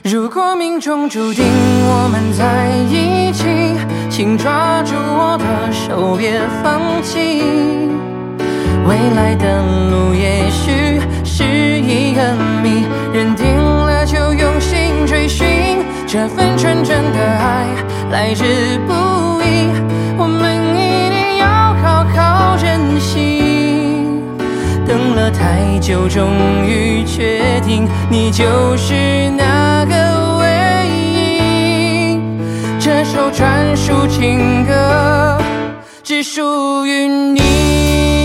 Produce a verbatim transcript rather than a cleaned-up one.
如果命中注定我们在一起，请抓住我的手，别放弃。未来的路也许是一个谜，认定了就用心追寻，这份纯真的爱来之不易，我们一定要好好珍惜。等了太久，终于确定你就是那个唯一，这首专属情歌只属于你。